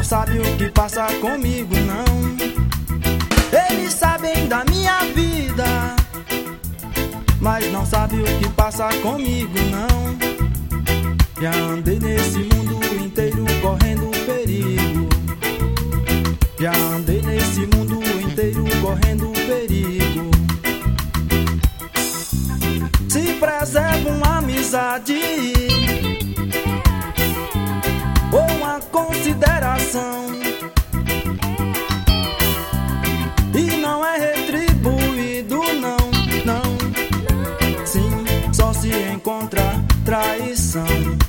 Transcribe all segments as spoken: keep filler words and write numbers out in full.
sabe o que passa comigo, não. Eles sabem da minha vida, mas não sabe o que passa comigo, não. Já andei nesse mundo inteiro correndo perigo. Já andei nesse mundo inteiro correndo perigo. Se preserva uma amizade ou uma consideração, e não é retribuído, não, não. Sim, só se encontra traição.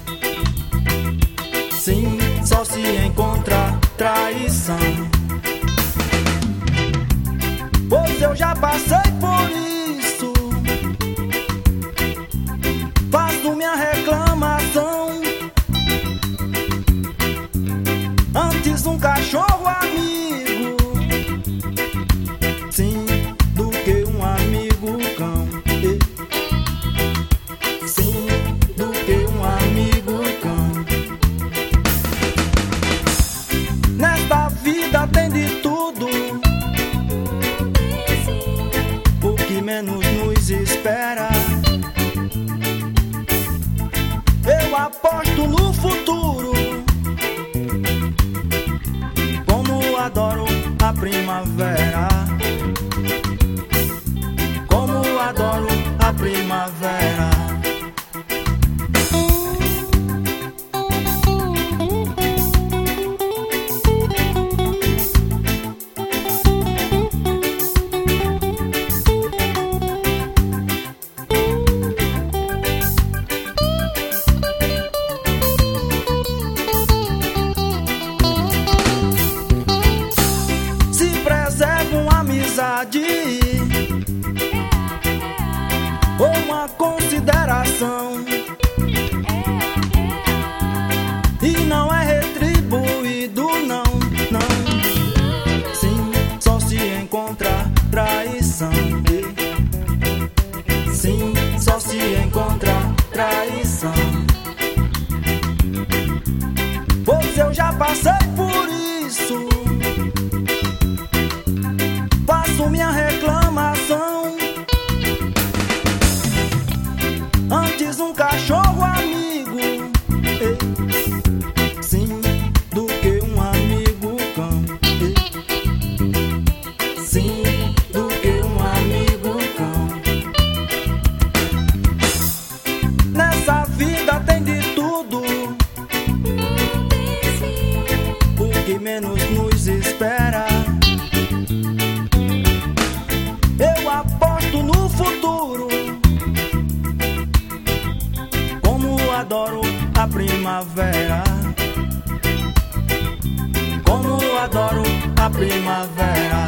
Sim, só se encontra traição. Pois eu já passei por isso, faço minha reclamação. Antes um cachorro amigo, sim, do que um amigo cão. Sim, do que um amigo cão. Nesta vida tem de tudo, o que menos nos espera. Eu aposto no futuro, como adoro a primavera. Como adoro a primavera. Ou uma consideração, e não é retribuído, não, não. Sim, só se encontra traição. Sim, só se encontra traição. Pois eu já passei por isso, faço minha reclamação. Antes um cachorro amigo, eh, sim, do que um amigo cão. Eh, sim, do que um amigo cão. Nessa vida tem de tudo, o que menos nos espera. Eu aposto no futuro, como adoro a primavera. Como adoro a primavera.